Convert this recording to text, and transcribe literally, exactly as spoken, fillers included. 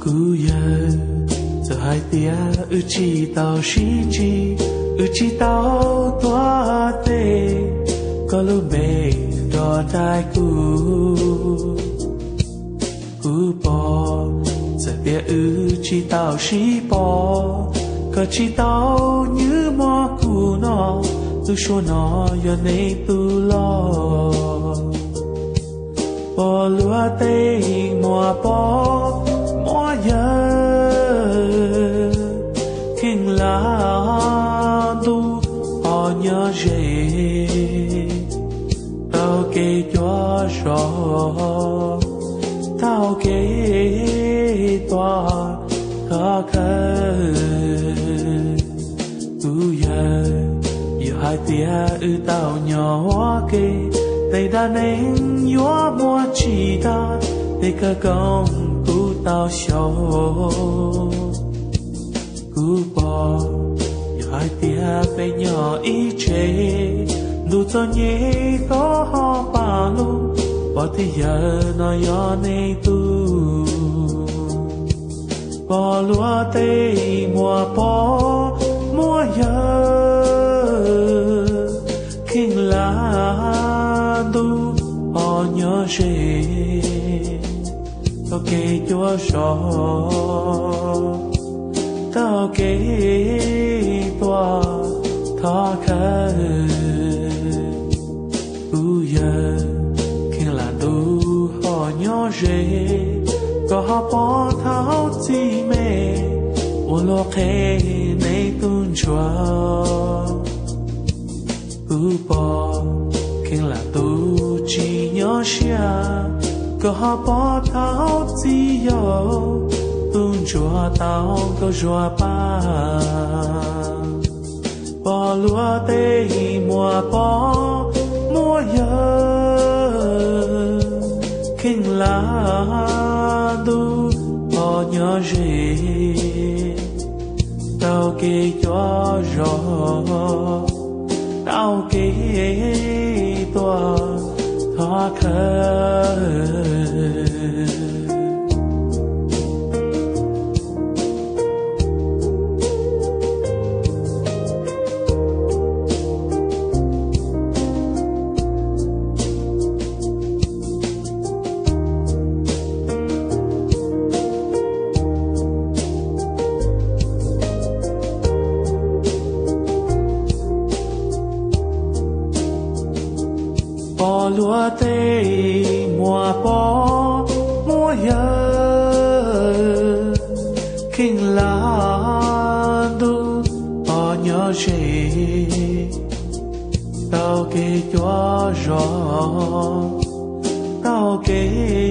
Cú giờ giờ hai tia ư chi tao xí chi ư chi tao toa tê có lu bê đò tai cú cú bò giờ tia ư chi tao xí bò có chi tao như mò cú nó tu số nó giờ này tu lo bò lúa tê mùa bò mùa giờ kinh lá tu họ nhớ gì tao kể cho rõ tao kể toa khó khăn cứ giờ giờ hai tia ư tao nhỏ kê tay đã nên gió mùa chỉ ta tay cơ công cú tao sầu cú bò giờ hai tia phải nhỏ ý chế đủ cho nhé có ho bà lu bỏ thì giờ nó gió này tu bò lúa tây mùa bò mùa giờ kinh lá tu họ nhớ gì tao kể cho rõ tao kể toa thọ khăn u giờ khi là tu họ nhớ gì có họ bỏ tháo chi mê u lo khê này tuôn chua u bỏ khi là tu chỉ nhớ xia có họ bỏ tháo chi yo tuôn chua tao có chua ba bỏ lúa tây mùa bỏ mùa giờ kinh lá tu họ nhớ gì tao kể cho rõ tao kể toa thọ khăn bò lúa tây mùa bò mùa giờ kinh lá tu họ nhớ gì tao kể cho rõ tao kể